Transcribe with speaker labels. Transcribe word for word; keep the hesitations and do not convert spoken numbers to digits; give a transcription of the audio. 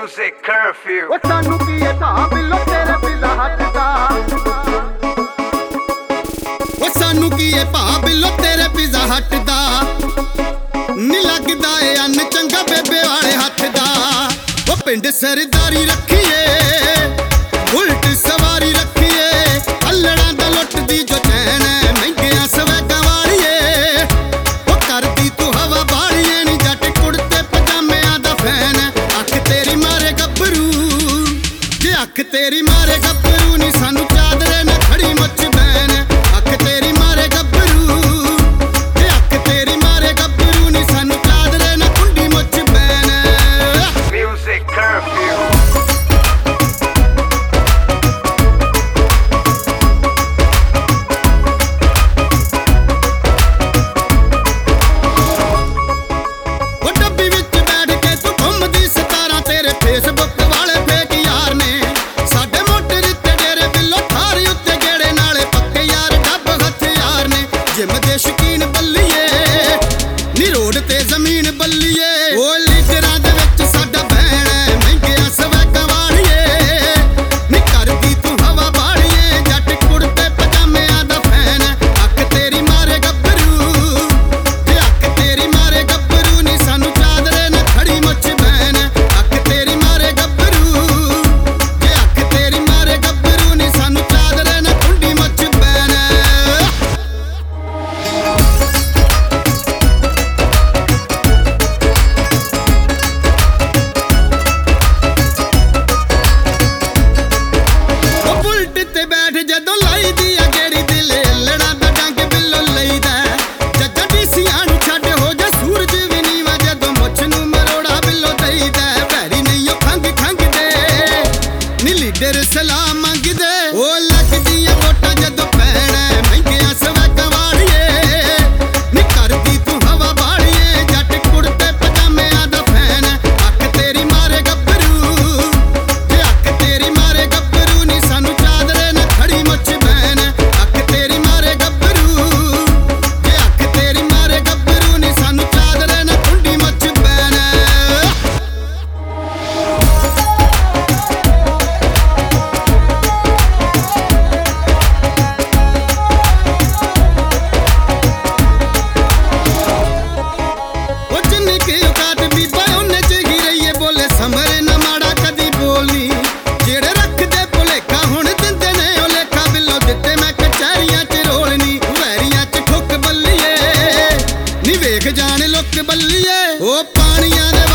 Speaker 1: Music curfew.
Speaker 2: ਉਹ ਸਾਨੂੰ ਕੀ ਹੈ ਤਾਂ ਬਿੱਲੋ ਤੇਰੇ ਪਿੱਲਾ ਹੱਟਦਾ
Speaker 3: ਉਹ ਸਾਨੂੰ ਕੀ ਹੈ ਭਾ ਬਿੱਲੋ ਤੇਰੇ ਪੀਜ਼ਾ ਹੱਟ ਦਾ ਨੀ ਲੱਗਦਾ ਏ ਅੰਨ ਚੰਗਾ ਬੇਬੇ ਵਾਲੇ ਹੱਥ ਦਾ ਉਹ ਪਿੰਡ ਸਰਦਾਰੀ ਰੱਖੀਏ ਉਲਟ ਸਵਾਰੀ ਰੱਖੀਏ ਅੱਲੜਾਂ ਦਾ ਲੁੱਟਦੀ ਜੋ ਚੈਨ ਮਹਿੰਗਿਆਂ ਸਵੈਗਾਂ ਵਾਲੀਏ ਉਹ ਕਰਦੀ ਤੂੰ ਹਵਾ ਬਾਲੀਏ ਨੀ ਜੱਟ ਕੁੜਤੇ ਪਜਾਮਿਆਂ ਦਾ ਫੈਨ ਅੱਖ ਤੇਰੀ ਮਾਰੇ ਗੱਭਰੂ ਜੇ ਅੱਖ ਤੇਰੀ ਮਾਰੇ ਗੱਭਰੂ ਨੀ ਸਾਨੂੰ ਚਾਦਰੇ ਨਾ ਖੜੀ ਮੁੱਚ ਬੈਨ ਅੱਖ ਤੇਰੀ ਮਾਰੇ ਗੱਭਰੂ ਜੇ ਅੱਖ ਤੇਰੀ ਮਾਰੇ ਗੱਭਰੂ ਨੀ ਸਾਨੂੰ ਚਾਦਰੇ ਨਾ ਕੁੰਡੀ ਮੁੱਚ ਬੈਨ
Speaker 1: Music curfew.
Speaker 3: ਉਹ ਡੱਬੀ ਵਿੱਚ ਬੈਠ ਕੇ ਤੂੰ ਘੁੰਮਦੀ ਸਤਾਰਾਂ ਤੇਰੇ ਫੇਸਬੁੱਕ ਵਾਲੇ ਫੇਕ ਯਾਰ ਨੇ ਸਾਡੇ ਮੋਟਰ ਤੇ ਡੇਰੇ ਬਿੱਲੋ ਥਾਰੀ ਉੱਤੇ ਗੇੜੇ ਨਾਲੇ ਪੱਕੇ ਯਾਰ ਡੱਬ ਹਥਿਆਰ ਨੇ ਜਿਮ ਦੇ ਸ਼ਕੀਨ ਬੱਲੀਏ ਨੀ ਰੋਡ ਤੇ ਜ਼ਮੀਨ ਬੱਲੀਏ ਉਹ ਲੀਡਰਾਂ ਦੇ ਵਿੱਚ ਸਾਡਾ ਬਹਿਣ ਹੈ ਮਹਿੰਗਿਆਂ ਸਵੈਗਾਂ ਵਾਲੀਏ ਨੀ ਕਰਦੀ ਤੂੰ ਹਵਾ ਬਾਲੀਏ ਜੱਟ ਕੁੜਤੇ ਪਜਾਮਿਆਂ ਦਾ ਫੈਨ ਅੱਖ ਤੇਰੀ ਮਾਰੇ ਗੱਭਰੂ ਜੇ ਅੱਖ ਤੇਰੀ ਮਾਰੇ ਗੱਭਰੂ ਨੀ ਸਾਨੂੰ ਚਾਦਰੇ ਨਾ ਖੜੀ ਮੁੱਚ ਬੈਨ ਅੱਖ ਤੇਰੀ ਮਾਰੇ ਗੱਭਰੂ ਜੇ ਅੱਖ ਤੇਰੀ ਮਾਰੇ ਗੱਭਰੂ ਨੀ ਸਾਨੂੰ ਚਾਦਰੇ ਨਾ ਕੁੰਡੀ ਮੁੱਚ ਬੈਨ ਉਹ ਬੁਲਟ ਤੇ ਬੈਠ ਜਦੋਂ ਲਾਈਦੀ ਆ ਗੇੜੀ ਦਿਲ ਲੜਾ ਦਾ ਡੰਗ ਬਿੱਲੋ ਲਈਦਾ ਜੱਜਾ ਡੀਸੀਆਂ ਨੂੰ ਛੱਡ ਹੋ ਜਾ ਸੂਰਜ ਵੀ ਨੀਵਾ ਜਦੋਂ ਮੁੱਛ ਨੂੰ ਮਰੋੜਾ ਬਿੱਲੋ ਦਈਦਾ ਭੈਰੀ ਨਹੀਂ ਉਹ ਖੰਗ ਖੰਗ ਦੇ ਨੀ ਲੀਡਰ ਸਲਾਹ ਮੰਗਦੇ ਉਹ ਲੱਗਦੀਆਂ ਵੋਟਾਂ ਜਦੋਂ ਪੈਣਾ ਮਹਿੰਗਿਆਂ ਸਵੈਗਾਂ ਵਾਲੀਏ ਨੀ ਕਰਦੀ ਤੂੰ ਹਵਾ ਬਾਲੀਏ ਜੱਟ ਕੁੜਤੇ ਪਜਾਮਿਆਂ ਦਾ ਫੈਨ ਅੱਖ ਤੇਰੀ ਮਾਰੇ ਗੱਭਰੂ ਜੇ ਅੱਖ ਤੇਰੀ ਮਾਰੇ ਗੱਭਰੂ ਨੀ ਸਾਨੂੰ ਚਾਦਰੇ ਨਾ ਖੜੀ ਮੁੱਚ ਬੈਨ ਅੱਖ ਤੇਰੀ ਮਾਰੇ ਗੱਭਰੂ ਜੇ ਅੱਖ ਤੇਰੀ ਮਾਰੇ ਗੱਭਰੂ ਨੀ ਸਾਨੂੰ ਚਾਦਰੇ ਨਾ ਕੁੰਡੀ ਮੁੱਚ ਬੈਨ ਉਹ ਜਿੰਨੀ ਕੀ ਔਕਾਤ ਬੀਬਾ ਉਹਨੇ ਚ ਹੀ ਰਹੀਏ ਬੋਲੇ ਸਮਰੇ ਨਾ ਮਾੜਾ ਕਦੀ ਬੋਲਨੀ ਜਿਹੜੇ ਰੱਖਦੇ ਭੁਲੇਖਾ ਹੁਣ ਦਿੰਦੇ ਨੇ ਉਹ ਲੇਖਾ ਬਿੱਲੋ ਦਿੱਤੇ ਮੈਂ ਕਚਹਿਰੀਆਂ ਚ ਰੋਲਨੀ ਵੈਰੀਆਂ ਚ ਠੁੱਕ ਬੱਲੀਏ ਨੀ ਵੇਖ ਜਾਣ ਲੁੱਕ ਬੱਲੀਏ ਉਹ ਪਾਣੀਆਂ ਦੇ